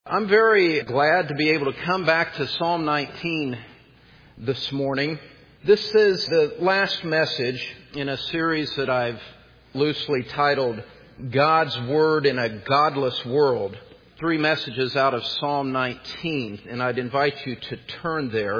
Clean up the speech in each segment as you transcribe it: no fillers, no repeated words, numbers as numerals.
I'm very glad to be able to come back to Psalm 19 this morning. This is the last message in a series that I've loosely titled God's Word in a Godless World. 3 messages out of Psalm 19, and I'd invite you to turn there.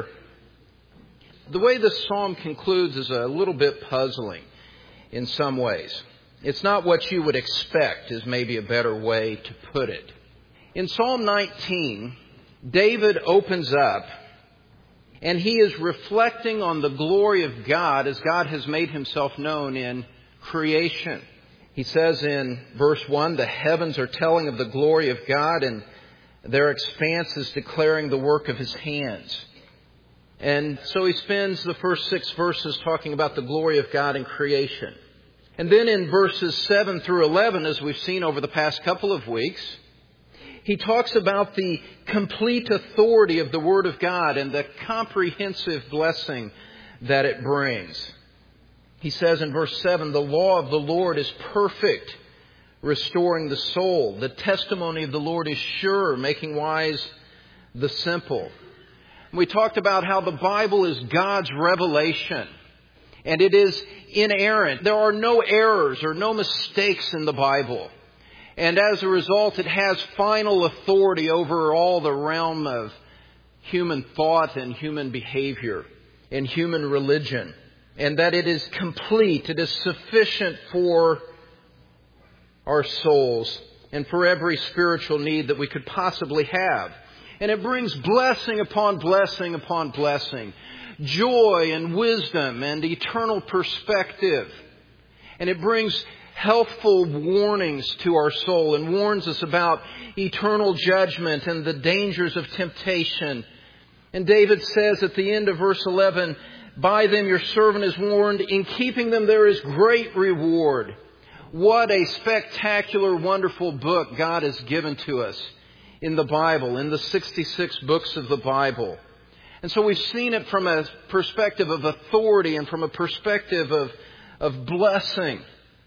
The way this psalm concludes is a little bit puzzling in some ways. It's not what you would expect, is maybe a better way to put it. In Psalm 19, David opens up and he is reflecting on the glory of God as God has made himself known in creation. He says in verse 1, the heavens are telling of the glory of God, and their expanse is declaring the work of his hands. And so he spends the first 6 verses talking about the glory of God in creation. And then in verses 7 through 11, as we've seen over the past couple of weeks, he talks about the complete authority of the Word of God and the comprehensive blessing that it brings. He says in verse 7, the law of the Lord is perfect, restoring the soul. The testimony of the Lord is sure, making wise the simple. We talked about how the Bible is God's revelation, and it is inerrant. There are no errors or no mistakes in the Bible. And as a result, it has final authority over all the realm of human thought and human behavior and human religion. And that it is complete, it is sufficient for our souls and for every spiritual need that we could possibly have. And it brings blessing upon blessing upon blessing, joy and wisdom and eternal perspective. And it brings healthful warnings to our soul and warns us about eternal judgment and the dangers of temptation. And David says at the end of verse 11, by them your servant is warned, in keeping them there is great reward. What a spectacular, wonderful book God has given to us in the Bible, in the 66 books of the Bible. And so we've seen it from a perspective of authority and from a perspective of blessing.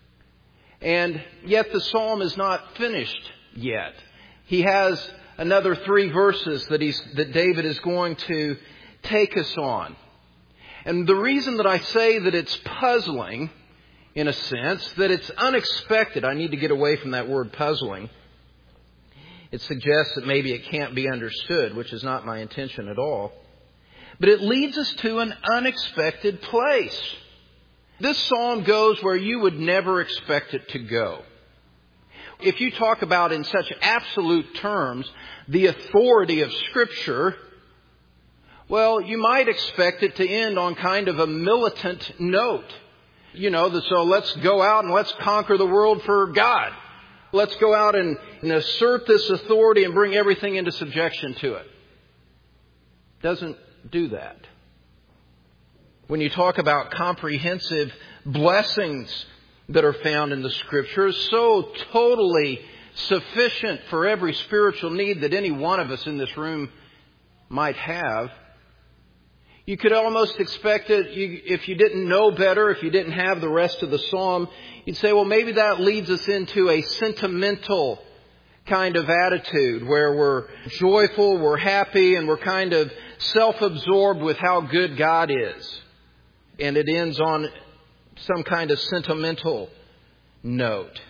And yet the psalm is not finished yet. He has another 3 verses that David is going to take us on. And the reason that I say that it's puzzling, in a sense, that it's unexpected, I need to get away from that word puzzling. It suggests that maybe it can't be understood, which is not my intention at all. But it leads us to an unexpected place. This psalm goes where you would never expect it to go. If you talk about in such absolute terms the authority of Scripture, well, you might expect it to end on kind of a militant note. So let's go out and let's conquer the world for God. Let's go out and assert this authority and bring everything into subjection to it. Doesn't do that. When you talk about comprehensive blessings that are found in the Scriptures, so totally sufficient for every spiritual need that any one of us in this room might have, you could almost expect it, if you didn't know better, if you didn't have the rest of the psalm, you'd say, well, maybe that leads us into a sentimental kind of attitude where we're joyful, we're happy, and we're kind of self-absorbed with how good God is. And it ends on some kind of sentimental note.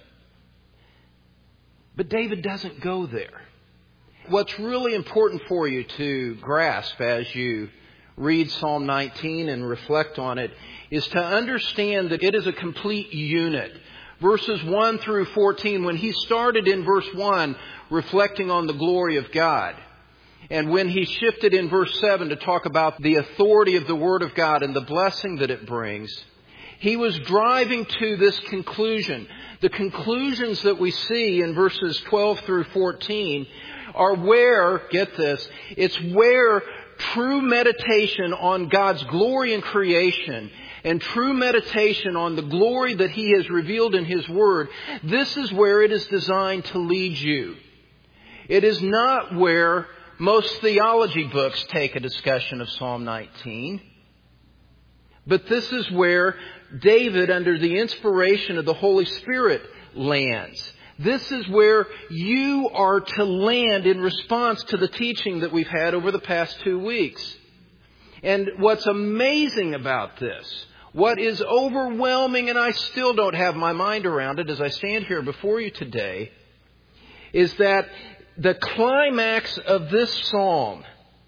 But David doesn't go there. What's really important for you to grasp as you read Psalm 19 and reflect on it is to understand that it is a complete unit. Verses 1 through 14, when he started in verse 1 reflecting on the glory of God, and when he shifted in verse 7 to talk about the authority of the Word of God and the blessing that it brings, he was driving to this conclusion. The conclusions that we see in verses 12 through 14 are where, get this, it's where true meditation on God's glory in creation and true meditation on the glory that He has revealed in His Word, this is where it is designed to lead you. It is not where most theology books take a discussion of Psalm 19. But this is where David, under the inspiration of the Holy Spirit, lands. This is where you are to land in response to the teaching that we've had over the past 2 weeks. And what's amazing about this, what is overwhelming, and I still don't have my mind around it as I stand here before you today, is that the climax of this psalm,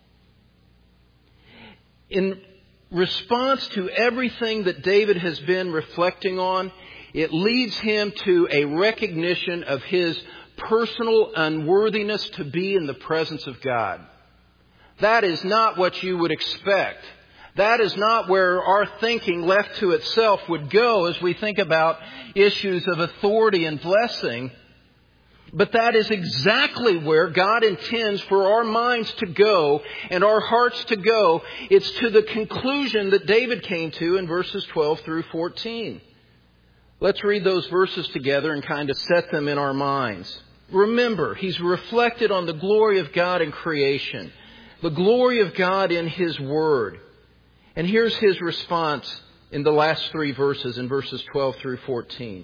in response to everything that David has been reflecting on, it leads him to a recognition of his personal unworthiness to be in the presence of God. That is not what you would expect. That is not where our thinking left to itself would go as we think about issues of authority and blessing. But that is exactly where God intends for our minds to go and our hearts to go. It's to the conclusion that David came to in verses 12 through 14. Let's read those verses together and kind of set them in our minds. Remember, he's reflected on the glory of God in creation, the glory of God in His Word. And here's his response in the last 3 verses, in verses 12 through 14.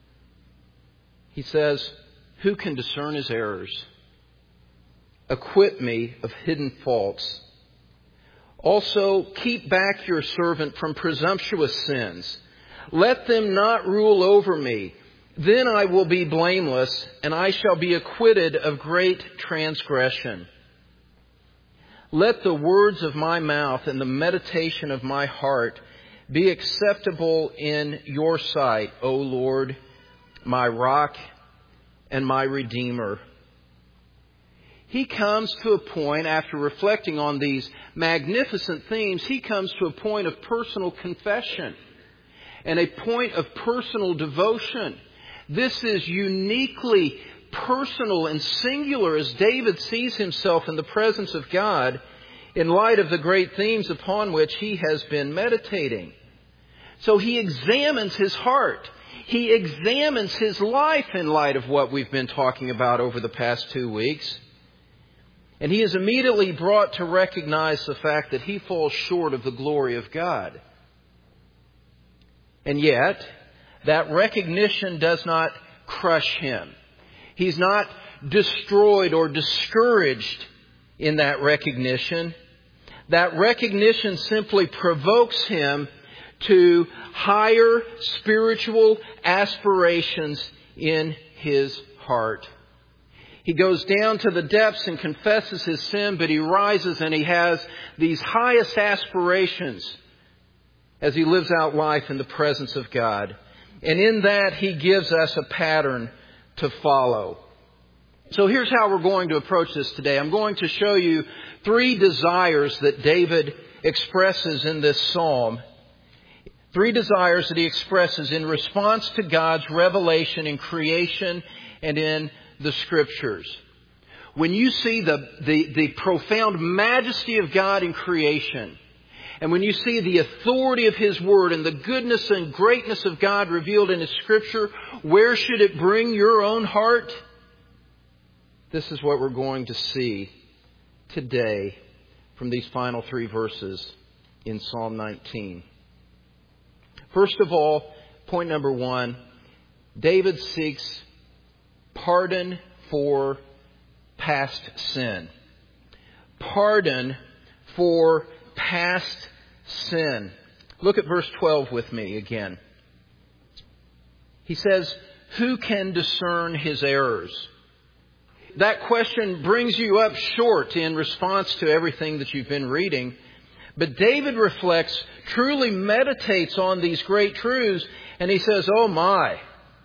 He says, "Who can discern his errors? Acquit me of hidden faults. Also, keep back your servant from presumptuous sins. Let them not rule over me. Then I will be blameless, and I shall be acquitted of great transgression. Let the words of my mouth and the meditation of my heart be acceptable in your sight, O Lord, my rock and my Redeemer." He comes to a point, after reflecting on these magnificent themes, he comes to a point of personal confession and a point of personal devotion. This is uniquely personal and singular as David sees himself in the presence of God in light of the great themes upon which he has been meditating. So he examines his heart. He examines his life in light of what we've been talking about over the past 2 weeks. And he is immediately brought to recognize the fact that he falls short of the glory of God. And yet, that recognition does not crush him. He's not destroyed or discouraged in that recognition. That recognition simply provokes him to higher spiritual aspirations in his heart. He goes down to the depths and confesses his sin, but he rises and he has these highest aspirations as he lives out life in the presence of God. And in that, he gives us a pattern to follow. So here's how we're going to approach this today. I'm going to show you 3 desires that David expresses in this psalm. 3 desires that he expresses in response to God's revelation in creation and in the Scriptures. When you see the profound majesty of God in creation, and when you see the authority of His Word and the goodness and greatness of God revealed in His Scripture, where should it bring your own heart? This is what we're going to see today from these final 3 verses in Psalm 19. First of all, point number 1, David seeks pardon for past sin. Pardon for past sin. Look at verse 12 with me again. He says, "Who can discern his errors?" That question brings you up short in response to everything that you've been reading. But David reflects, truly meditates on these great truths, and he says, oh my,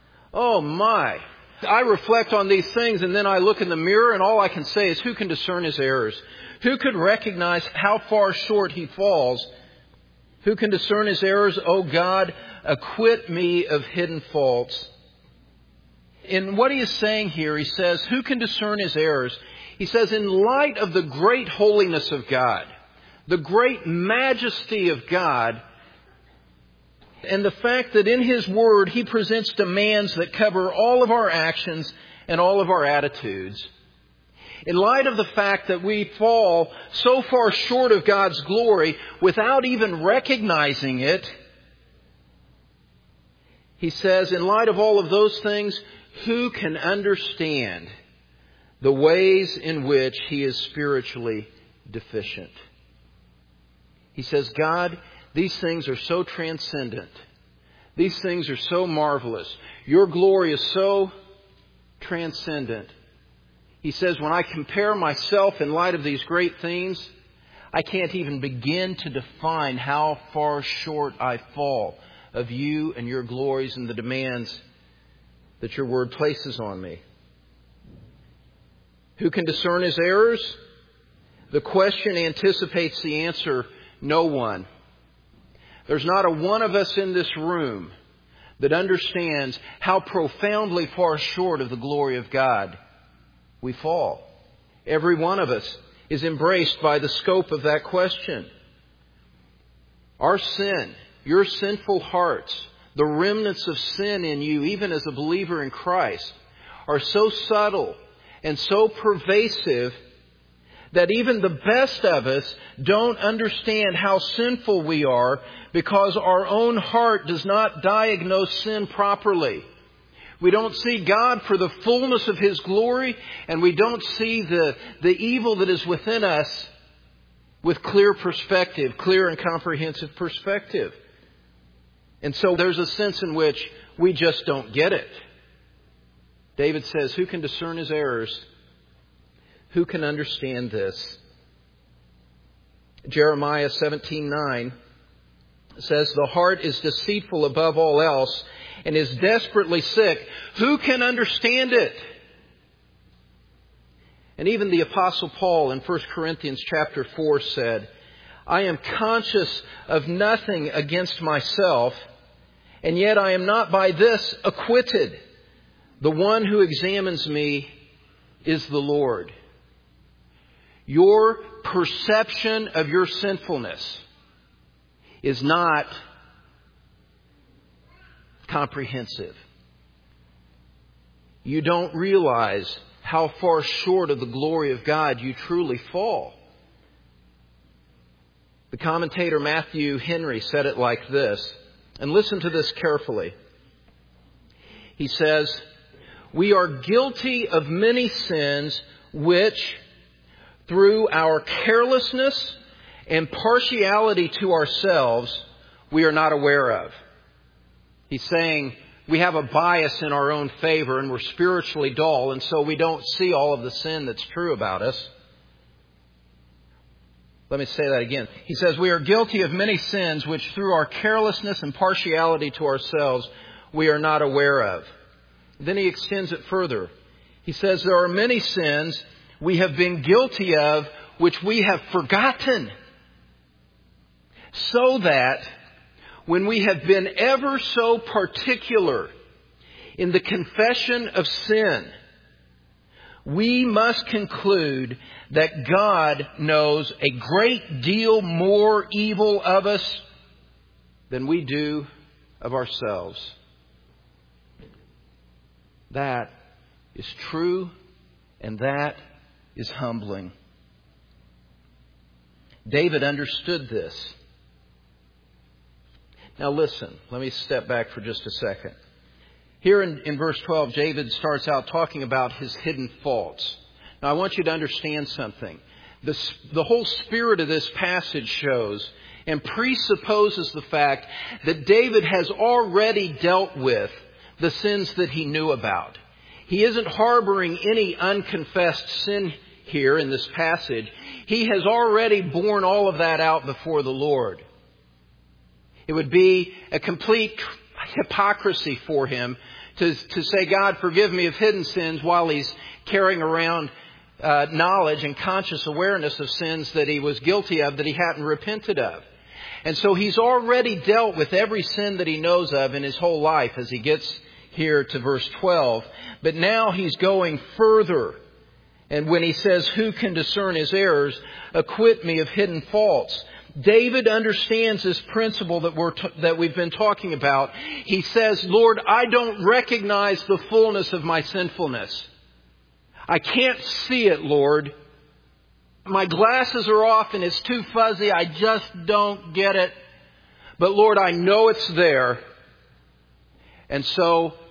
I reflect on these things and then I look in the mirror and all I can say is, who can discern his errors? Who could recognize how far short he falls? Who can discern his errors? O God, acquit me of hidden faults. In what he is saying here, he says, who can discern his errors? He says, in light of the great holiness of God, the great majesty of God, and the fact that in His Word He presents demands that cover all of our actions and all of our attitudes. In light of the fact that we fall so far short of God's glory without even recognizing it, he says, in light of all of those things, who can understand the ways in which he is spiritually deficient? He says, God, these things are so transcendent. These things are so marvelous. Your glory is so transcendent. He says, when I compare myself in light of these great things, I can't even begin to define how far short I fall of you and your glories and the demands that your word places on me. Who can discern his errors? The question anticipates the answer, no one. There's not a one of us in this room that understands how profoundly far short of the glory of God we fall. Every one of us is embraced by the scope of that question. Our sin, your sinful hearts, the remnants of sin in you, even as a believer in Christ, are so subtle and so pervasive that even the best of us don't understand how sinful we are because our own heart does not diagnose sin properly. We don't see God for the fullness of His glory, and we don't see the evil that is within us with clear perspective, clear and comprehensive perspective. And so there's a sense in which we just don't get it. David says, who can discern his errors? Who can understand this? Jeremiah 17:9 says, the heart is deceitful above all else and is desperately sick. Who can understand it? And even the Apostle Paul in 1 Corinthians chapter 4 said, I am conscious of nothing against myself, and yet I am not by this acquitted. The one who examines me is the Lord. Your perception of your sinfulness is not comprehensive. You don't realize how far short of the glory of God you truly fall. The commentator Matthew Henry said it like this, and listen to this carefully. He says, we are guilty of many sins which, through our carelessness and partiality to ourselves, we are not aware of. He's saying we have a bias in our own favor and we're spiritually dull, and so we don't see all of the sin that's true about us. Let me say that again. He says we are guilty of many sins which through our carelessness and partiality to ourselves we are not aware of. Then he extends it further. He says there are many sins we have been guilty of which we have forgotten, so that when we have been ever so particular in the confession of sin, we must conclude that God knows a great deal more evil of us than we do of ourselves. That is true, and that is humbling. David understood this. Now listen, let me step back for just a second. Here in verse 12, David starts out talking about his hidden faults. Now I want you to understand something. The whole spirit of this passage shows and presupposes the fact that David has already dealt with the sins that he knew about. He isn't harboring any unconfessed sin here in this passage. He has already borne all of that out before the Lord. It would be a complete hypocrisy for him to say, God, forgive me of hidden sins, while he's carrying around knowledge and conscious awareness of sins that he was guilty of that he hadn't repented of. And so he's already dealt with every sin that he knows of in his whole life as he gets here to verse 12. But now he's going further. And when he says, who can discern his errors? Acquit me of hidden faults. David understands this principle that we've been talking about. He says, Lord, I don't recognize the fullness of my sinfulness. I can't see it, Lord. My glasses are off and it's too fuzzy. I just don't get it. But Lord, I know it's there. And so,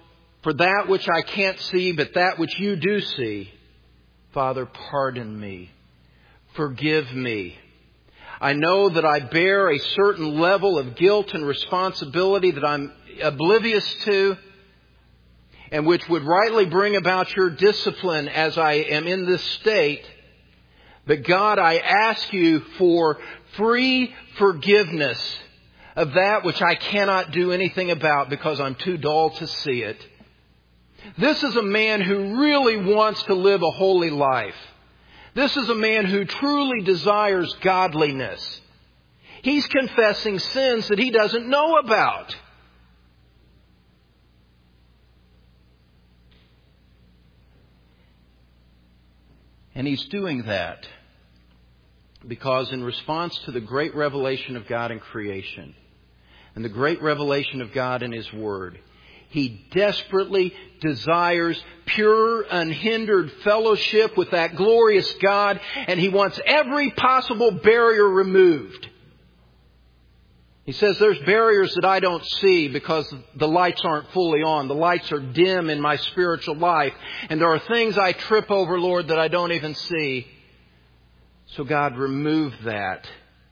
for that which I can't see, but that which you do see. Father, pardon me. Forgive me. I know that I bear a certain level of guilt and responsibility that I'm oblivious to, and which would rightly bring about your discipline as I am in this state. But God, I ask you for free forgiveness of that which I cannot do anything about because I'm too dull to see it. This is a man who really wants to live a holy life. This is a man who truly desires godliness. He's confessing sins that he doesn't know about. And he's doing that because in response to the great revelation of God in creation and the great revelation of God in His Word, he desperately desires pure, unhindered fellowship with that glorious God, and he wants every possible barrier removed. He says, there's barriers that I don't see because the lights aren't fully on. The lights are dim in my spiritual life. And there are things I trip over, Lord, that I don't even see. So God, remove that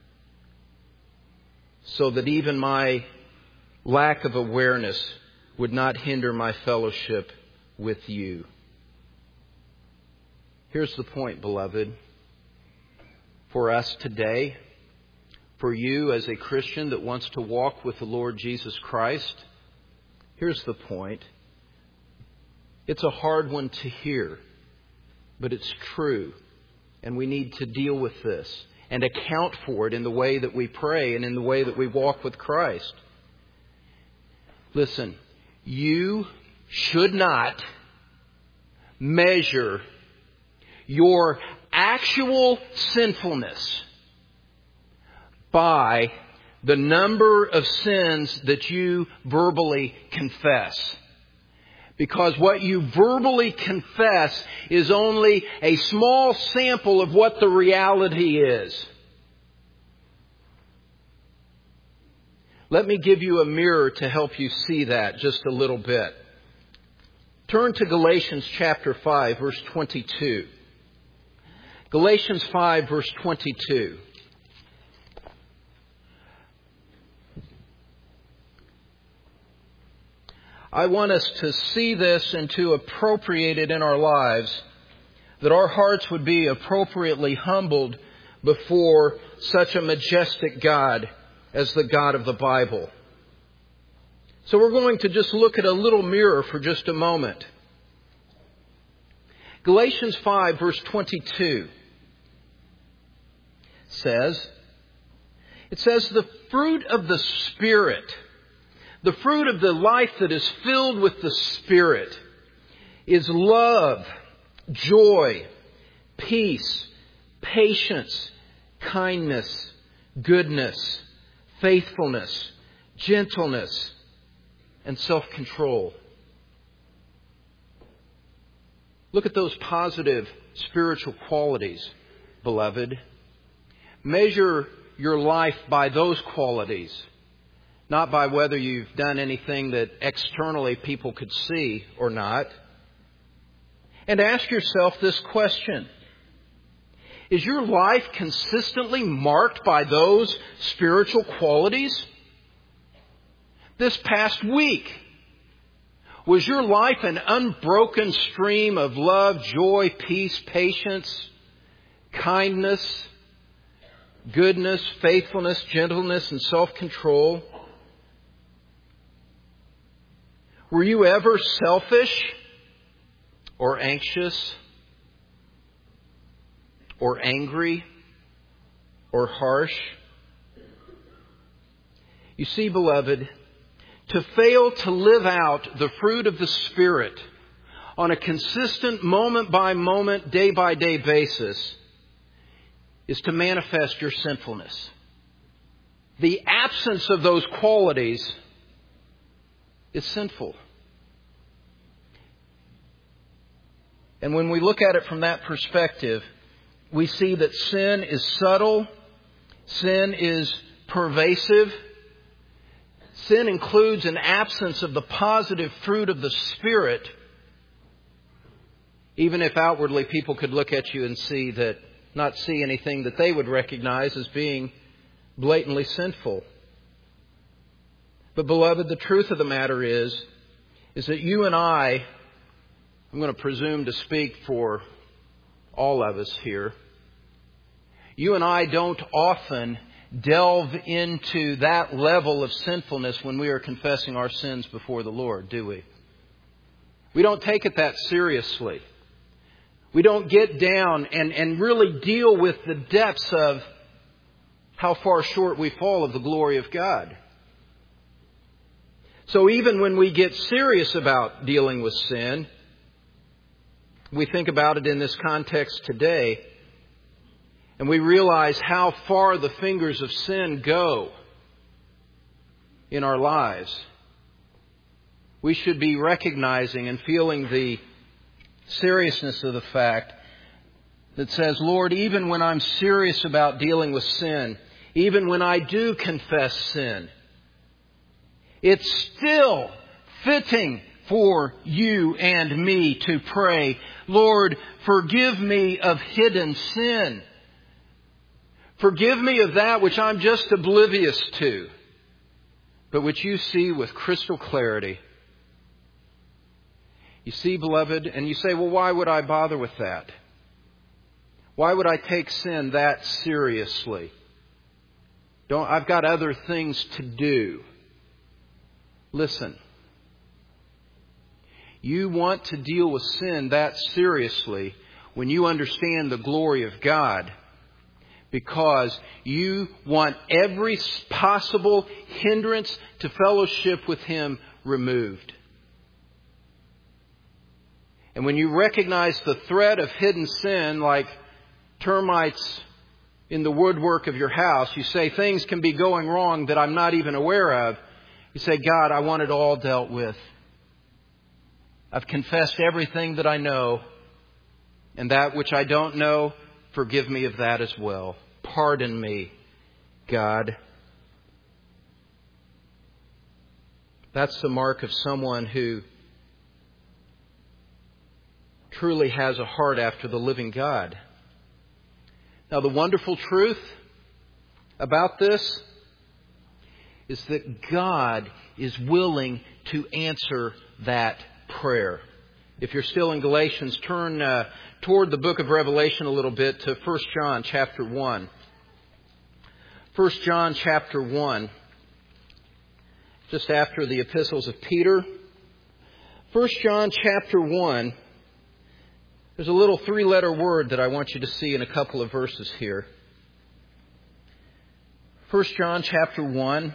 so that even my lack of awareness would not hinder my fellowship with you. Here's the point, beloved. For us today, for you as a Christian that wants to walk with the Lord Jesus Christ, here's the point. It's a hard one to hear, but it's true. And we need to deal with this and account for it in the way that we pray and in the way that we walk with Christ. Listen, you should not measure your actual sinfulness by the number of sins that you verbally confess. Because what you verbally confess is only a small sample of what the reality is. Let me give you a mirror to help you see that just a little bit. Turn to Galatians chapter 5, verse 22. Galatians 5, verse 22. I want us to see this and to appropriate it in our lives, that our hearts would be appropriately humbled before such a majestic God as the God of the Bible. So we're going to just look at a little mirror for just a moment. Galatians 5, verse 22 says, the fruit of the Spirit, the fruit of the life that is filled with the Spirit, is love, joy, peace, patience, kindness, goodness, faithfulness, gentleness, and self-control. Look at those positive spiritual qualities, beloved. Measure your life by those qualities, not by whether you've done anything that externally people could see or not. And ask yourself this question. Is your life consistently marked by those spiritual qualities? This past week, was your life an unbroken stream of love, joy, peace, patience, kindness, goodness, faithfulness, gentleness, and self-control? Were you ever selfish or anxious or angry or harsh? You see, beloved, to fail to live out the fruit of the Spirit on a consistent moment-by-moment, day-by-day basis is to manifest your sinfulness. The absence of those qualities is sinful. And when we look at it from that perspective, we see that sin is subtle, sin is pervasive, sin includes an absence of the positive fruit of the Spirit, even if outwardly people could look at you and not see anything that they would recognize as being blatantly sinful. But beloved, the truth of the matter is that you and I'm going to presume to speak for all of us here, you and I don't often delve into that level of sinfulness when we are confessing our sins before the Lord, do we? We don't take it that seriously. We don't get down and really deal with the depths of how far short we fall of the glory of God. So even when we get serious about dealing with sin, we think about it in this context today, and we realize how far the fingers of sin go in our lives. We should be recognizing and feeling the seriousness of the fact that says, Lord, even when I'm serious about dealing with sin, even when I do confess sin, it's still fitting for you and me to pray, Lord, forgive me of hidden sin. Forgive me of that which I'm just oblivious to, but which you see with crystal clarity. You see, beloved, and you say, well, why would I bother with that? Why would I take sin that seriously? I've got other things to do. Listen. You want to deal with sin that seriously when you understand the glory of God, because you want every possible hindrance to fellowship with Him removed. And when you recognize the threat of hidden sin, like termites in the woodwork of your house, you say things can be going wrong that I'm not even aware of. You say, God, I want it all dealt with. I've confessed everything that I know, and that which I don't know, forgive me of that as well. Pardon me, God. That's the mark of someone who truly has a heart after the living God. Now, the wonderful truth about this is that God is willing to answer that prayer. If you're still in Galatians, turn toward the book of Revelation a little bit to 1 John chapter 1. 1 John chapter 1, just after the epistles of Peter. 1 John chapter 1, there's a little 3-letter word that I want you to see in a couple of verses here. 1 John chapter 1,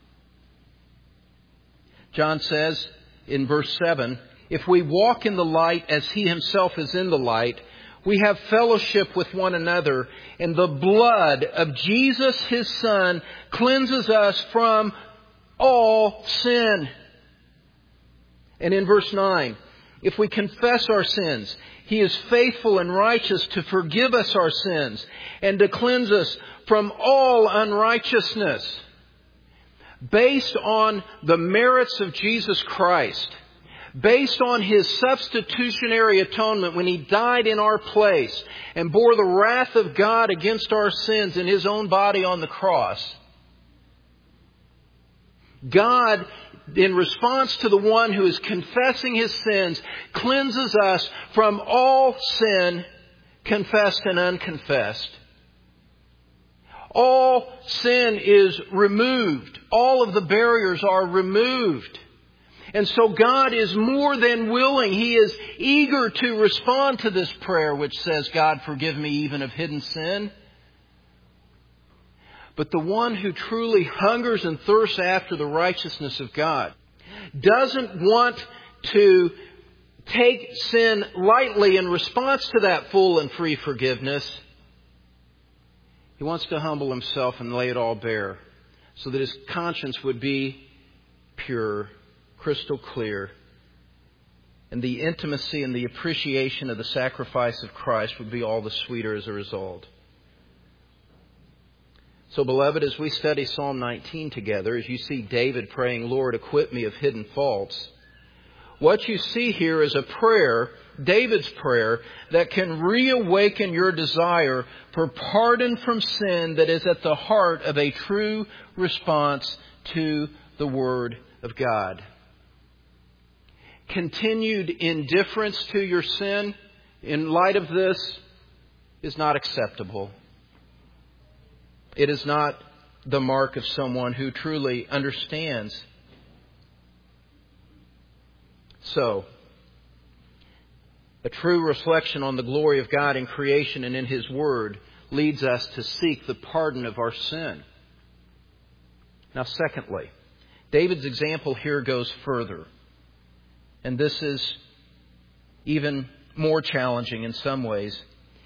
John says in verse 7, if we walk in the light as He Himself is in the light, we have fellowship with one another, and the blood of Jesus, His Son, cleanses us from all sin. And in verse 9, if we confess our sins, He is faithful and righteous to forgive us our sins and to cleanse us from all unrighteousness. Based on the merits of Jesus Christ, based on His substitutionary atonement when He died in our place and bore the wrath of God against our sins in His own body on the cross, God, in response to the one who is confessing his sins, cleanses us from all sin, confessed and unconfessed. All sin is removed. All of the barriers are removed. And so God is more than willing. He is eager to respond to this prayer which says, God, forgive me even of hidden sin. But the one who truly hungers and thirsts after the righteousness of God doesn't want to take sin lightly in response to that full and free forgiveness. He wants to humble himself and lay it all bare so that his conscience would be pure, crystal clear, and the intimacy and the appreciation of the sacrifice of Christ would be all the sweeter as a result. So, beloved, as we study Psalm 19 together, as you see David praying, Lord, acquit me of hidden faults, what you see here is a prayer, David's prayer, that can reawaken your desire for pardon from sin that is at the heart of a true response to the Word of God. Continued indifference to your sin in light of this is not acceptable. It is not the mark of someone who truly understands. So, a true reflection on the glory of God in creation and in His Word leads us to seek the pardon of our sin. Now, secondly, David's example here goes further. And this is even more challenging in some ways.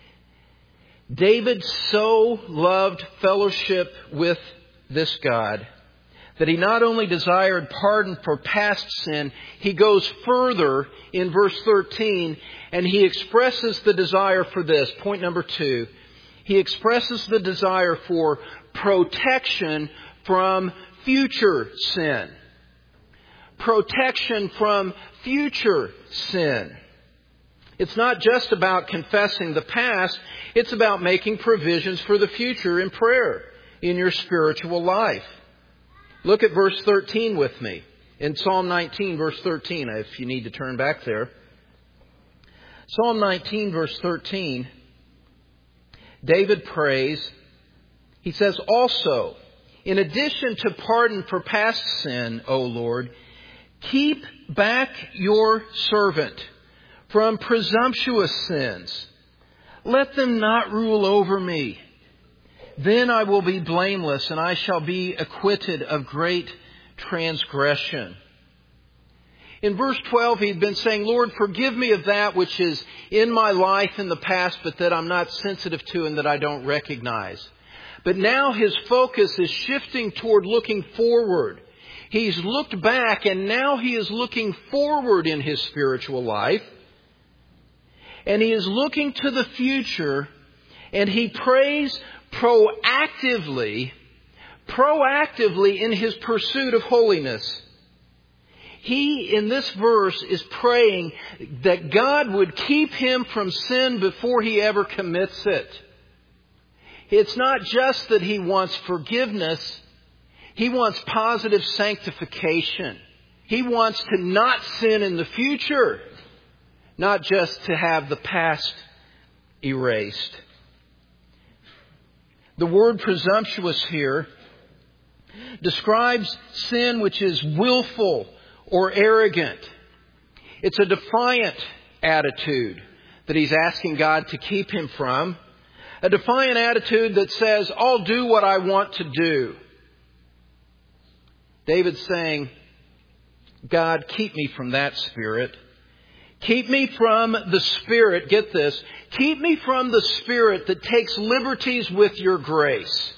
David so loved fellowship with this God that he not only desired pardon for past sin, he goes further in verse 13 and he expresses the desire for this. Point number 2. He expresses the desire for protection from future sin. Protection from future sin. It's not just about confessing the past. It's about making provisions for the future in prayer, in your spiritual life. Look at verse 13 with me. In Psalm 19, verse 13, if you need to turn back there. Psalm 19, verse 13, David prays. He says, also, in addition to pardon for past sin, O Lord, keep back your servant from presumptuous sins. Let them not rule over me. Then I will be blameless, and I shall be acquitted of great transgression. In verse 12, he'd been saying, Lord, forgive me of that which is in my life in the past, but that I'm not sensitive to and that I don't recognize. But now his focus is shifting toward looking forward. He's looked back, and now he is looking forward in his spiritual life. And he is looking to the future, and he prays proactively in his pursuit of holiness. He, in this verse, is praying that God would keep him from sin before he ever commits it. It's not just that he wants forgiveness. He wants positive sanctification. He wants to not sin in the future, not just to have the past erased. The word presumptuous here describes sin which is willful or arrogant. It's a defiant attitude that he's asking God to keep him from. A defiant attitude that says, I'll do what I want to do. David's saying, God, keep me from that spirit. Keep me from the spirit, get this, keep me from the spirit that takes liberties with your grace.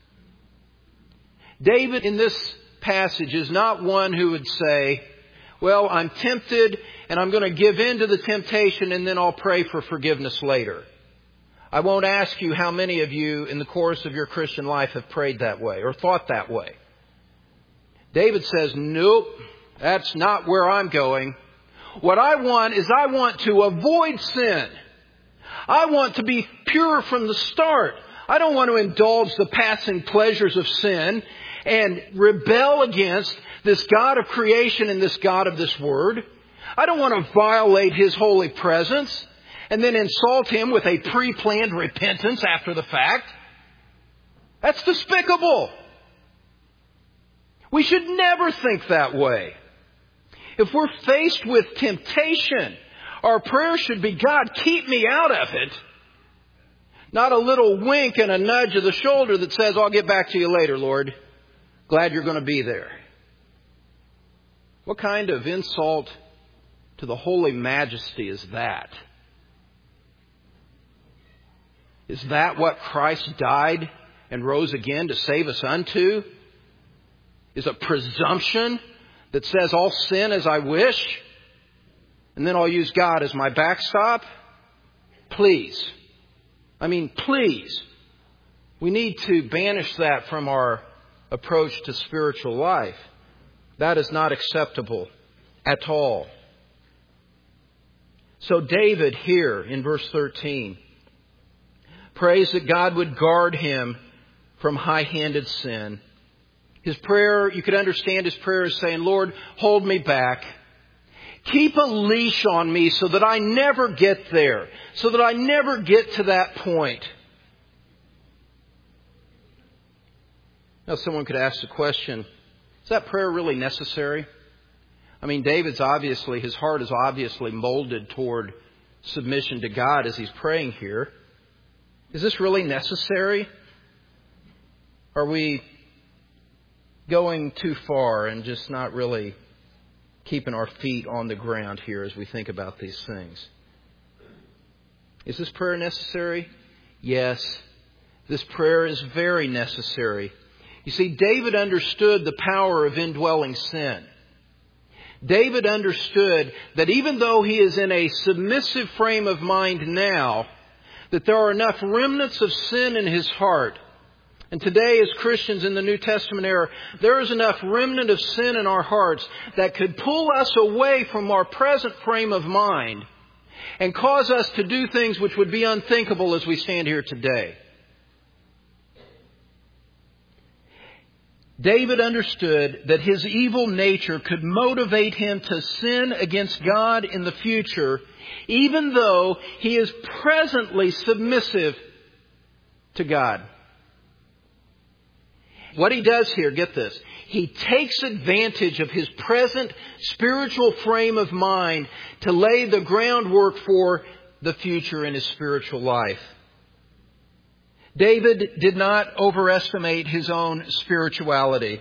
David in this passage is not one who would say, well, I'm tempted and I'm going to give in to the temptation and then I'll pray for forgiveness later. I won't ask you how many of you in the course of your Christian life have prayed that way or thought that way. David says, nope, that's not where I'm going. What I want is I want to avoid sin. I want to be pure from the start. I don't want to indulge the passing pleasures of sin and rebel against this God of creation and this God of this Word. I don't want to violate His holy presence and then insult Him with a pre-planned repentance after the fact. That's despicable. We should never think that way. If we're faced with temptation, our prayer should be, God, keep me out of it. Not a little wink and a nudge of the shoulder that says, I'll get back to you later, Lord. Glad you're going to be there. What kind of insult to the holy majesty is that? Is that what Christ died and rose again to save us unto? Is a presumption that says I'll sin as I wish and then I'll use God as my backstop? Please. I mean, please. We need to banish that from our approach to spiritual life. That is not acceptable at all. So David here in verse 13 prays that God would guard him from high-handed sin. His prayer, you could understand his prayer as saying, Lord, hold me back. Keep a leash on me so that I never get there, so that I never get to that point. Now someone could ask the question, is that prayer really necessary? I mean, his heart is obviously molded toward submission to God as he's praying here. Is this really necessary? Are we going too far and just not really keeping our feet on the ground here as we think about these things? Is this prayer necessary? Yes. This prayer is very necessary. You see, David understood the power of indwelling sin. David understood that even though he is in a submissive frame of mind now, that there are enough remnants of sin in his heart. And today, as Christians in the New Testament era, there is enough remnant of sin in our hearts that could pull us away from our present frame of mind and cause us to do things which would be unthinkable as we stand here today. David understood that his evil nature could motivate him to sin against God in the future, even though he is presently submissive to God. What he does here, get this, he takes advantage of his present spiritual frame of mind to lay the groundwork for the future in his spiritual life. David did not overestimate his own spirituality.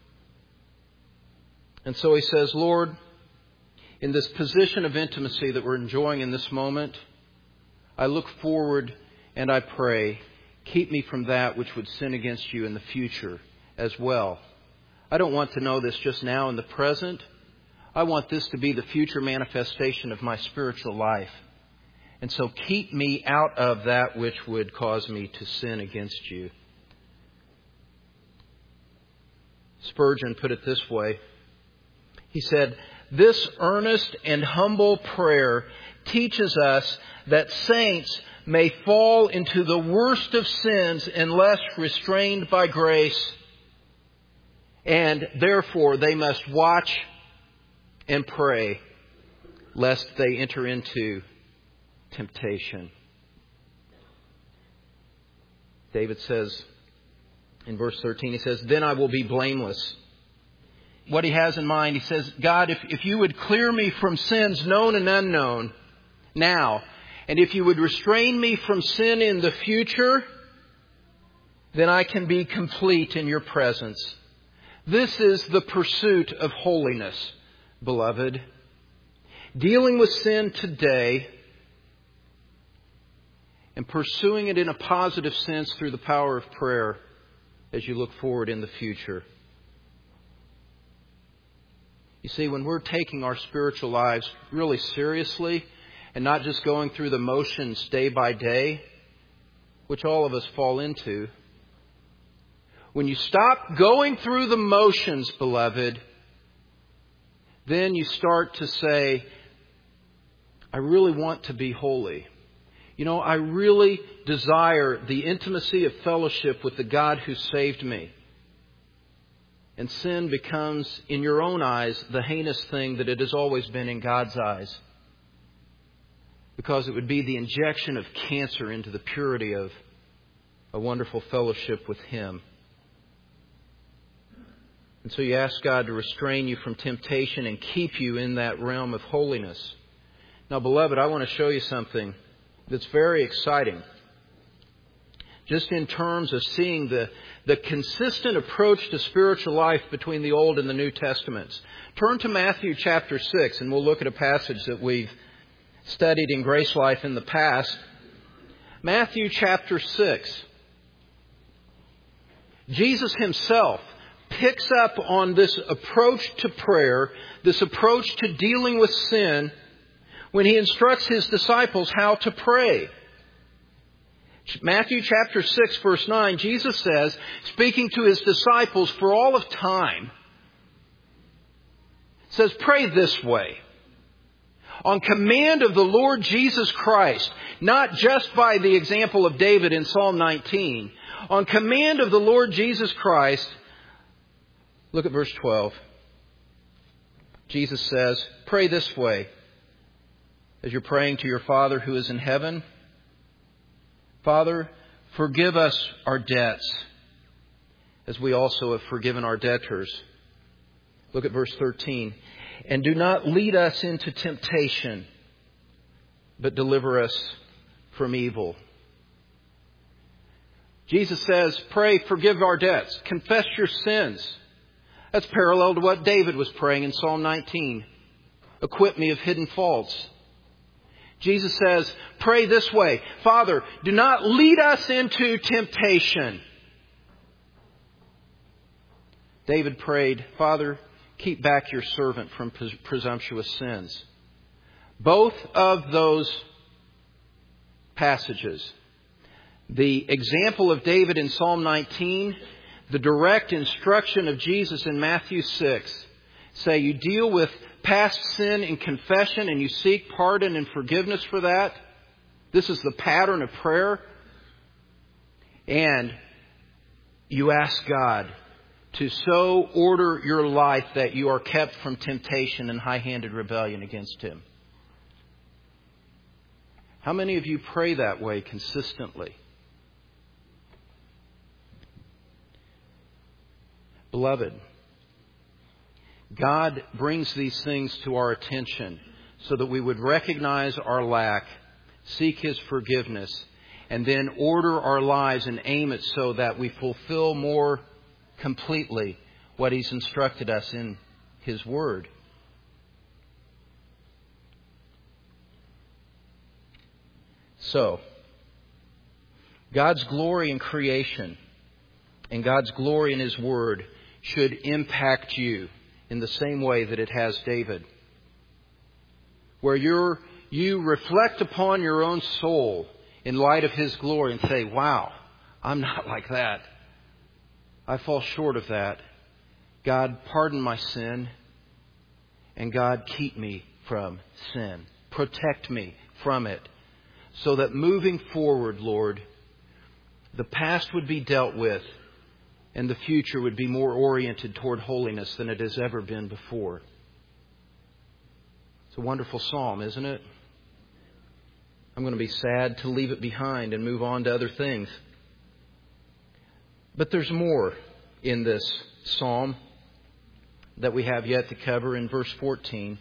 And so he says, Lord, in this position of intimacy that we're enjoying in this moment, I look forward and I pray, keep me from that which would sin against you in the future as well. I don't want to know this just now in the present. I want this to be the future manifestation of my spiritual life. And so keep me out of that which would cause me to sin against you. Spurgeon put it this way. He said, this earnest and humble prayer teaches us that saints may fall into the worst of sins unless restrained by grace, and therefore they must watch and pray lest they enter into temptation. David says in verse 13, he says, then I will be blameless. What he has in mind, he says, God, if you would clear me from sins known and unknown now, and if you would restrain me from sin in the future, then I can be complete in your presence. This is the pursuit of holiness, beloved. Dealing with sin today and pursuing it in a positive sense through the power of prayer as you look forward in the future. You see, when we're taking our spiritual lives really seriously and not just going through the motions day by day, which all of us fall into, when you stop going through the motions, beloved, then you start to say, I really want to be holy. You know, I really desire the intimacy of fellowship with the God who saved me. And sin becomes, in your own eyes, the heinous thing that it has always been in God's eyes. Because it would be the injection of cancer into the purity of a wonderful fellowship with Him. And so you ask God to restrain you from temptation and keep you in that realm of holiness. Now, beloved, I want to show you something that's very exciting. Just in terms of seeing the consistent approach to spiritual life between the Old and the New Testaments. Turn to Matthew chapter 6 and we'll look at a passage that we've studied in Grace Life in the past. Matthew chapter 6. Jesus Himself picks up on this approach to prayer, this approach to dealing with sin, when He instructs His disciples how to pray. Matthew chapter 6, verse 9, Jesus says, speaking to His disciples for all of time, says, pray this way. On command of the Lord Jesus Christ, not just by the example of David in Psalm 19, on command of the Lord Jesus Christ, look at verse 12. Jesus says, pray this way. As you're praying to your Father who is in heaven, Father, forgive us our debts, as we also have forgiven our debtors. Look at verse 13. And do not lead us into temptation, but deliver us from evil. Jesus says, pray, forgive our debts, confess your sins. That's parallel to what David was praying in Psalm 19. Acquit me of hidden faults. Jesus says, pray this way. Father, do not lead us into temptation. David prayed, Father, keep back your servant from presumptuous sins. Both of those passages, the example of David in Psalm 19, the direct instruction of Jesus in Matthew 6, say you deal with past sin in confession and you seek pardon and forgiveness for that. This is the pattern of prayer. And you ask God to so order your life that you are kept from temptation and high-handed rebellion against Him. How many of you pray that way consistently? Beloved, God brings these things to our attention so that we would recognize our lack, seek His forgiveness, and then order our lives and aim it so that we fulfill more completely what He's instructed us in His Word. So, God's glory in creation and God's glory in His Word should impact you in the same way that it has David. Where you reflect upon your own soul in light of His glory and say, wow, I'm not like that. I fall short of that. God, pardon my sin. And God, keep me from sin. Protect me from it. So that moving forward, Lord, the past would be dealt with and the future would be more oriented toward holiness than it has ever been before. It's a wonderful psalm, isn't it? I'm going to be sad to leave it behind and move on to other things. But there's more in this psalm that we have yet to cover in verse 14.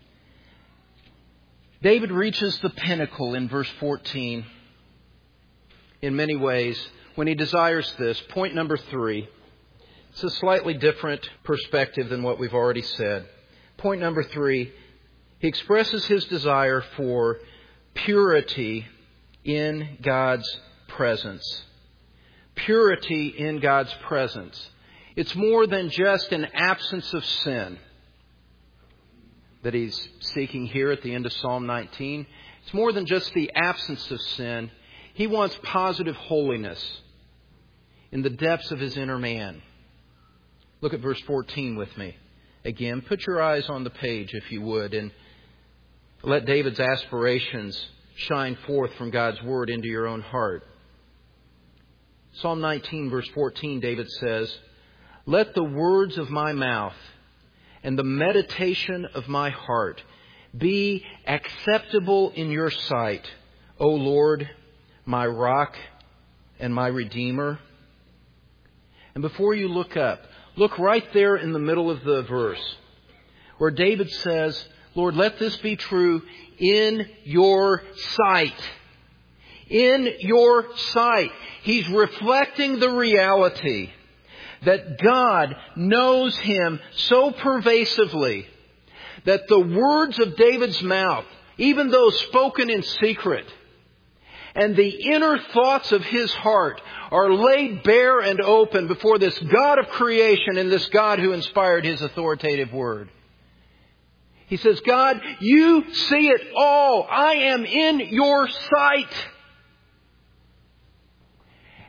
David reaches the pinnacle in verse 14 in many ways when he desires this. Point number 3. It's a slightly different perspective than what we've already said. Point number 3. He expresses his desire for purity in God's presence. Purity in God's presence. It's more than just an absence of sin that he's seeking here at the end of Psalm 19. It's more than just the absence of sin. He wants positive holiness in the depths of his inner man. Look at verse 14 with me. Again, put your eyes on the page if you would, and let David's aspirations shine forth from God's Word into your own heart. Psalm 19, verse 14, David says, "Let the words of my mouth and the meditation of my heart be acceptable in your sight, O Lord, my rock and my redeemer." And before you look up, look right there in the middle of the verse where David says, Lord, let this be true in your sight. In your sight. He's reflecting the reality that God knows him so pervasively that the words of David's mouth, even though spoken in secret, and the inner thoughts of his heart are laid bare and open before this God of creation and this God who inspired his authoritative word. He says, God, you see it all. I am in your sight.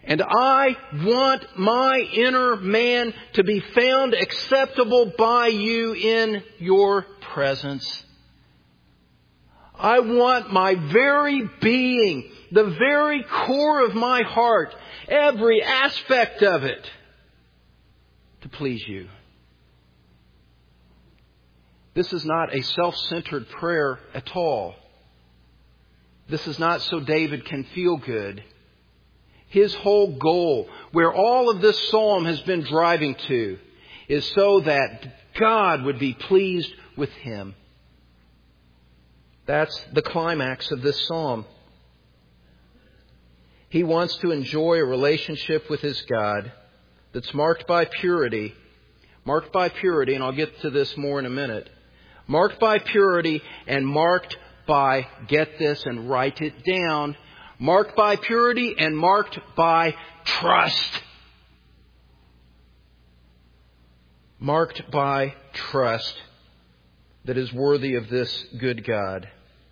And I want my inner man to be found acceptable by you in your presence. I want my very being, the very core of my heart, every aspect of it, to please you. This is not a self-centered prayer at all. This is not so David can feel good. His whole goal, where all of this psalm has been driving to, is so that God would be pleased with him. That's the climax of this psalm. He wants to enjoy a relationship with his God that's marked by purity, and I'll get to this more in a minute, marked by purity and marked by, get this and write it down, marked by purity and marked by trust. Marked by trust that is worthy of this good God.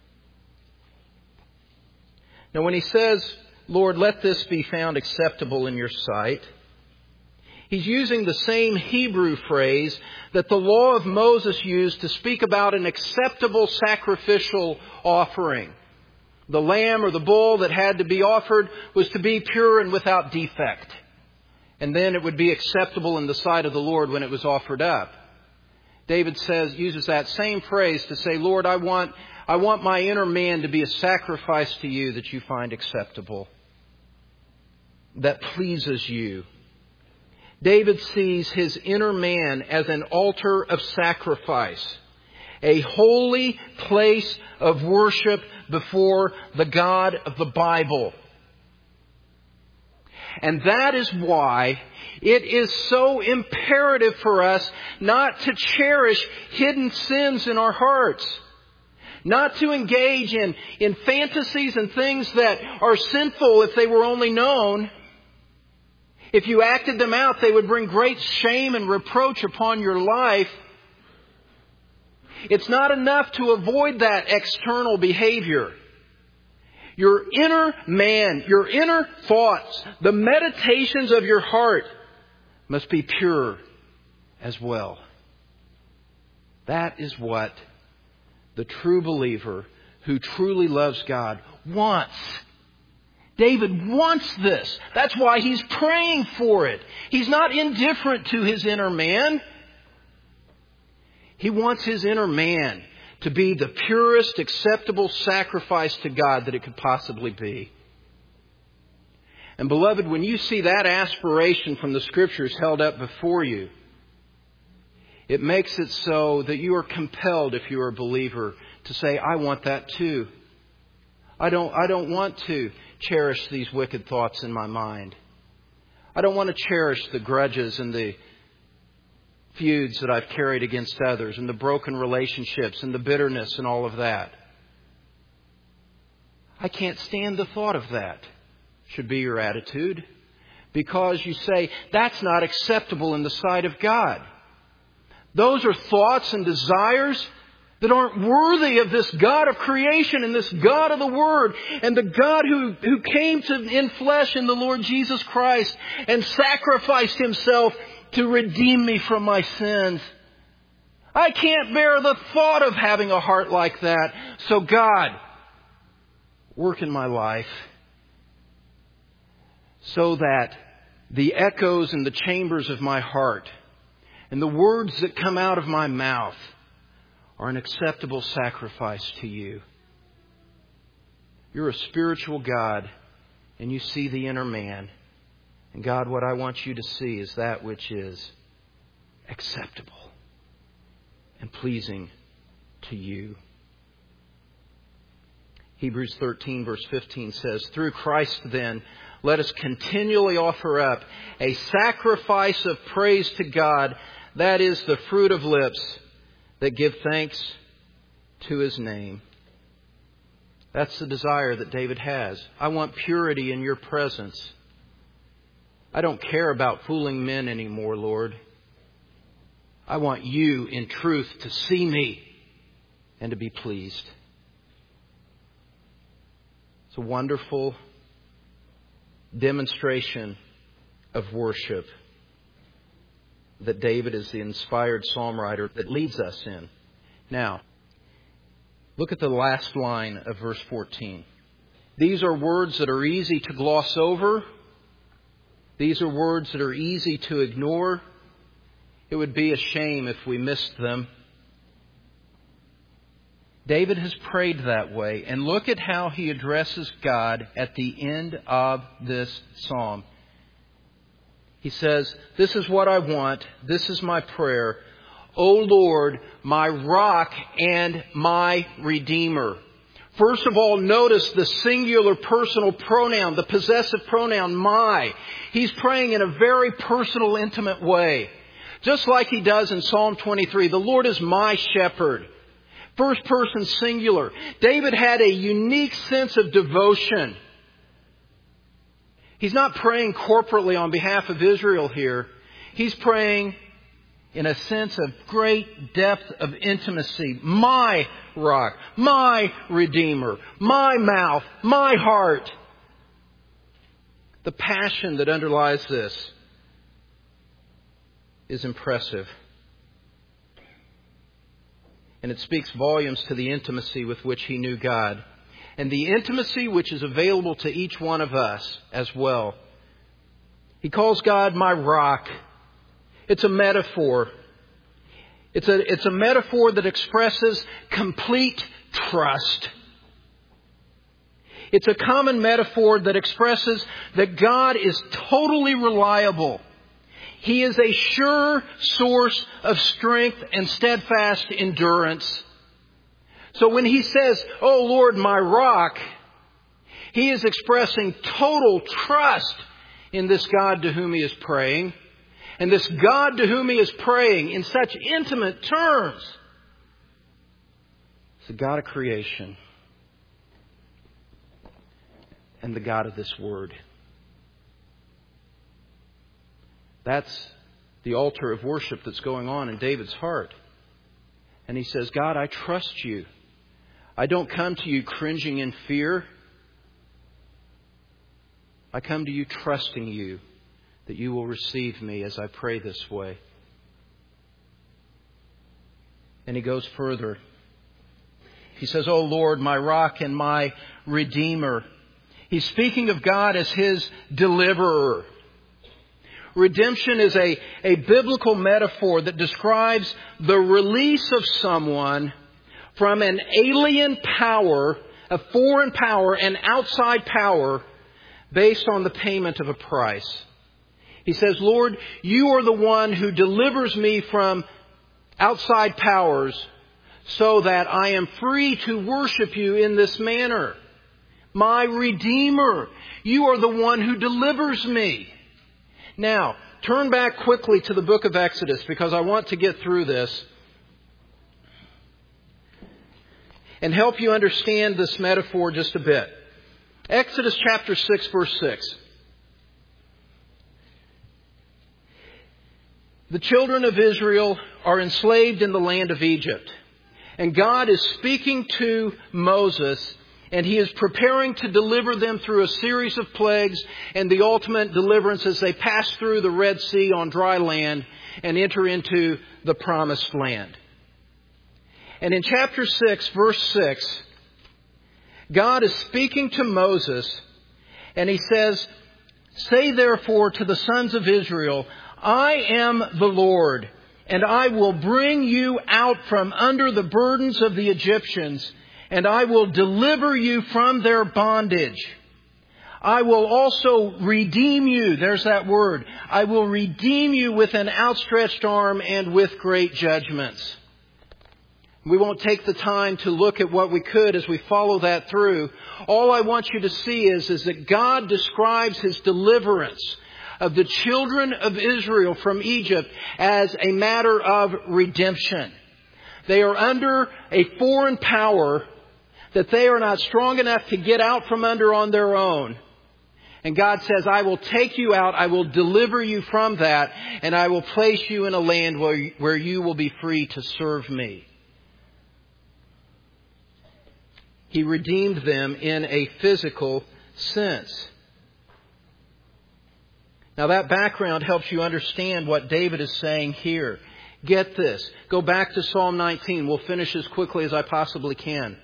Now when he says, Lord, let this be found acceptable in your sight, he's using the same Hebrew phrase that the law of Moses used to speak about an acceptable sacrificial offering. The lamb or the bull that had to be offered was to be pure and without defect. And then it would be acceptable in the sight of the Lord when it was offered up. David uses that same phrase to say, Lord, I want my inner man to be a sacrifice to you that you find acceptable, that pleases you. David sees his inner man as an altar of sacrifice, a holy place of worship before the God of the Bible. And that is why it is so imperative for us not to cherish hidden sins in our hearts, not to engage in fantasies and things that are sinful if they were only known. If you acted them out, they would bring great shame and reproach upon your life. It's not enough to avoid that external behavior. Your inner man, your inner thoughts, the meditations of your heart must be pure as well. That is what the true believer who truly loves God wants. David wants this. That's why he's praying for it. He's not indifferent to his inner man. He wants his inner man to be the purest, acceptable sacrifice to God that it could possibly be. And beloved, when you see that aspiration from the Scriptures held up before you, it makes it so that you are compelled, if you are a believer, to say, I want that too. I don't want to cherish these wicked thoughts in my mind. I don't want to cherish the grudges and the feuds that I've carried against others and the broken relationships and the bitterness and all of that. I can't stand the thought of that, should be your attitude. Because you say, that's not acceptable in the sight of God. Those are thoughts and desires that aren't worthy of this God of creation and this God of the Word and the God who came in flesh in the Lord Jesus Christ and sacrificed Himself to redeem me from my sins. I can't bear the thought of having a heart like that. So God, work in my life so that the echoes in the chambers of my heart and the words that come out of my mouth are an acceptable sacrifice to you. You're a spiritual God and you see the inner man. And God, what I want you to see is that which is acceptable and pleasing to you. Hebrews 13 verse 15 says, through Christ then, let us continually offer up a sacrifice of praise to God, that is the fruit of lips that give thanks to His name. That's the desire that David has. I want purity in your presence. I don't care about fooling men anymore, Lord. I want you in truth to see me and to be pleased. It's a wonderful, demonstration of worship that David is the inspired psalm writer that leads us in. Now, look at the last line of verse 14. These are words that are easy to gloss over. These are words that are easy to ignore. It would be a shame if we missed them. David has prayed that way. And look at how he addresses God at the end of this psalm. He says, this is what I want. This is my prayer. O Lord, my rock and my redeemer. First of all, notice the singular personal pronoun, the possessive pronoun, my. He's praying in a very personal, intimate way. Just like he does in Psalm 23. The Lord is my shepherd. First person singular. David had a unique sense of devotion. He's not praying corporately on behalf of Israel here. He's praying in a sense of great depth of intimacy. My rock, my redeemer, my mouth, my heart. The passion that underlies this is impressive. And it speaks volumes to the intimacy with which he knew God. And the intimacy which is available to each one of us as well. He calls God my rock. It's a metaphor. It's a metaphor that expresses complete trust. It's a common metaphor that expresses that God is totally reliable. He is a sure source of strength and steadfast endurance. So when he says, "Oh Lord, my rock," he is expressing total trust in this God to whom he is praying. And this God to whom he is praying in such intimate terms is the God of creation and the God of this Word. That's the altar of worship that's going on in David's heart. And he says, God, I trust you. I don't come to you cringing in fear. I come to you trusting you that you will receive me as I pray this way. And he goes further. He says, "O Lord, my rock and my redeemer." He's speaking of God as his deliverer. Redemption is a biblical metaphor that describes the release of someone from an alien power, a foreign power, an outside power based on the payment of a price. He says, Lord, you are the one who delivers me from outside powers so that I am free to worship you in this manner. My Redeemer, you are the one who delivers me. Now, turn back quickly to the book of Exodus because I want to get through this and help you understand this metaphor just a bit. Exodus chapter 6, verse 6. The children of Israel are enslaved in the land of Egypt. And God is speaking to Moses, and he is preparing to deliver them through a series of plagues and the ultimate deliverance as they pass through the Red Sea on dry land and enter into the promised land. And in chapter 6, verse 6, God is speaking to Moses, and he says, "Say therefore to the sons of Israel, I am the Lord, and I will bring you out from under the burdens of the Egyptians, and I will deliver you from their bondage. I will also redeem you." There's that word. "I will redeem you with an outstretched arm and with great judgments." We won't take the time to look at what we could as we follow that through. All I want you to see is that God describes his deliverance of the children of Israel from Egypt as a matter of redemption. They are under a foreign power that they are not strong enough to get out from under on their own. And God says, I will take you out, I will deliver you from that, and I will place you in a land where you will be free to serve me. He redeemed them in a physical sense. Now that background helps you understand what David is saying here. Get this. Go back to Psalm 19. We'll finish as quickly as I possibly can.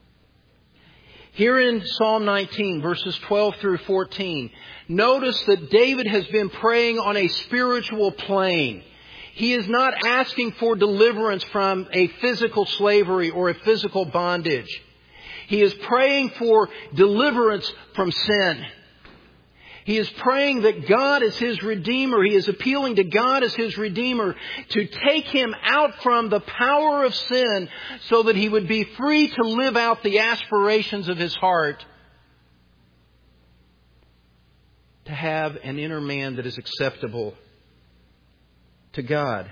Here in Psalm 19, verses 12 through 14, notice that David has been praying on a spiritual plane. He is not asking for deliverance from a physical slavery or a physical bondage. He is praying for deliverance from sin. He is praying that God is his Redeemer. He is appealing to God as his Redeemer to take him out from the power of sin so that he would be free to live out the aspirations of his heart. To have an inner man that is acceptable to God.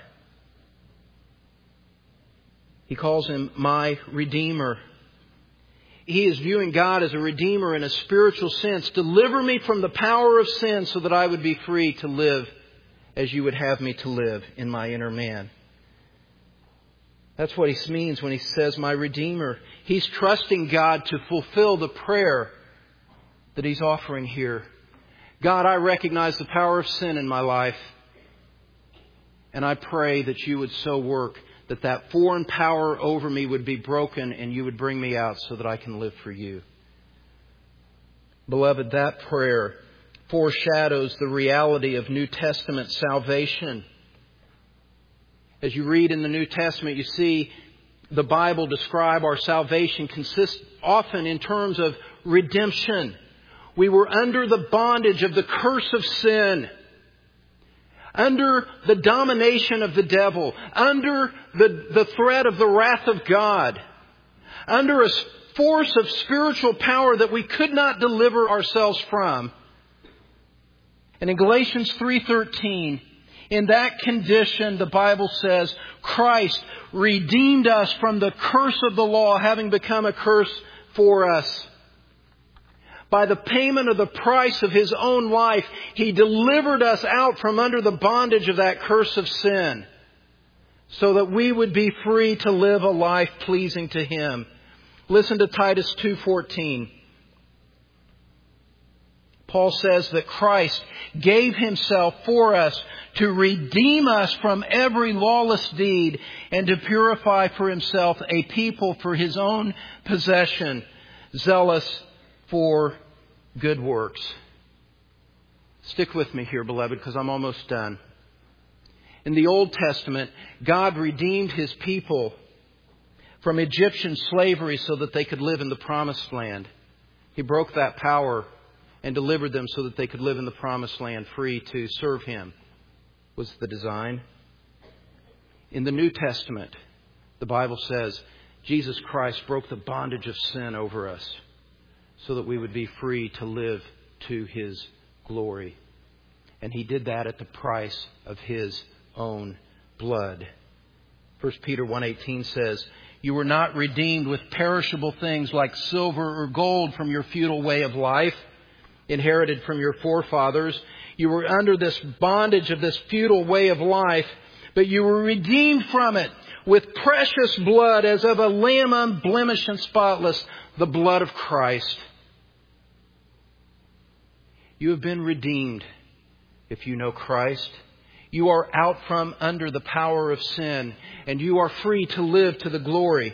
He calls him my Redeemer. He is viewing God as a Redeemer in a spiritual sense. Deliver me from the power of sin so that I would be free to live as you would have me to live in my inner man. That's what he means when he says my Redeemer. He's trusting God to fulfill the prayer that he's offering here. God, I recognize the power of sin in my life. And I pray that you would so work that foreign power over me would be broken and you would bring me out so that I can live for you. Beloved, that prayer foreshadows the reality of New Testament salvation. As you read in the New Testament, you see the Bible describe our salvation consists often in terms of redemption. We were under the bondage of the curse of sin, under the domination of the devil, under the threat of the wrath of God, under a force of spiritual power that we could not deliver ourselves from. And in Galatians 3:13, in that condition, the Bible says, Christ redeemed us from the curse of the law, having become a curse for us. By the payment of the price of his own life, he delivered us out from under the bondage of that curse of sin, so that we would be free to live a life pleasing to him. Listen to Titus 2:14. Paul says that Christ gave himself for us to redeem us from every lawless deed and to purify for himself a people for his own possession, zealous for good works. Stick with me here, beloved, because I'm almost done. In the Old Testament, God redeemed his people from Egyptian slavery so that they could live in the Promised Land. He broke that power and delivered them so that they could live in the Promised Land free to serve him, was the design. In the New Testament, the Bible says Jesus Christ broke the bondage of sin over us, so that we would be free to live to his glory. And he did that at the price of his own blood. 1 Peter 1:18 says, you were not redeemed with perishable things like silver or gold from your futile way of life, inherited from your forefathers. You were under this bondage of this futile way of life, but you were redeemed from it with precious blood as of a lamb unblemished and spotless, the blood of Christ. You have been redeemed if you know Christ. You are out from under the power of sin, and you are free to live to the glory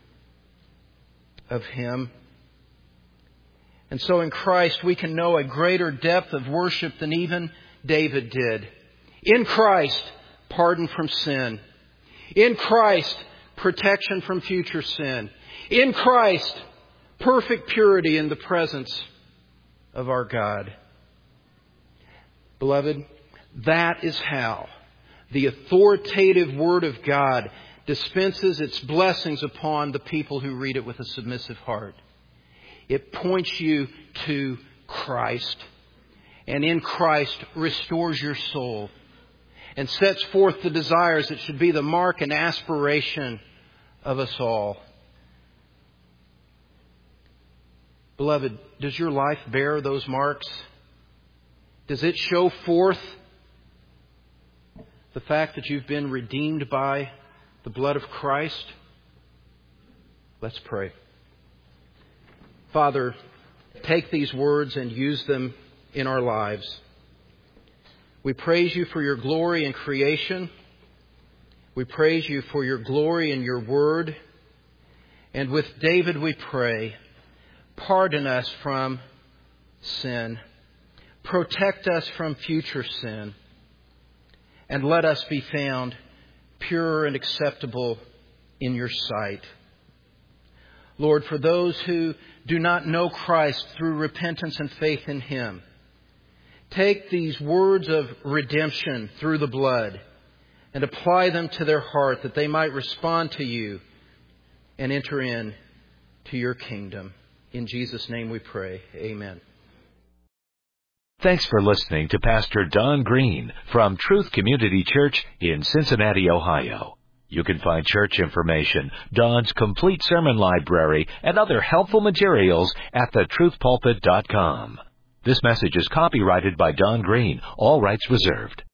of him. And so in Christ we can know a greater depth of worship than even David did. In Christ, pardon from sin. In Christ, protection from future sin. In Christ, perfect purity in the presence of our God. Beloved, that is how the authoritative Word of God dispenses its blessings upon the people who read it with a submissive heart. It points you to Christ, and in Christ restores your soul and sets forth the desires that should be the mark and aspiration of us all. Beloved, does your life bear those marks? Does it show forth the fact that you've been redeemed by the blood of Christ? Let's pray. Father, take these words and use them in our lives. We praise you for your glory in creation. We praise you for your glory in your word. And with David we pray, pardon us from sin. Protect us from future sin. And let us be found pure and acceptable in your sight. Lord, for those who do not know Christ through repentance and faith in Him, take these words of redemption through the blood and apply them to their heart that they might respond to you and enter in to your kingdom. In Jesus' name we pray. Amen. Thanks for listening to Pastor Don Green from Truth Community Church in Cincinnati, Ohio. You can find church information, Don's complete sermon library, and other helpful materials at thetruthpulpit.com. This message is copyrighted by Don Green, all rights reserved.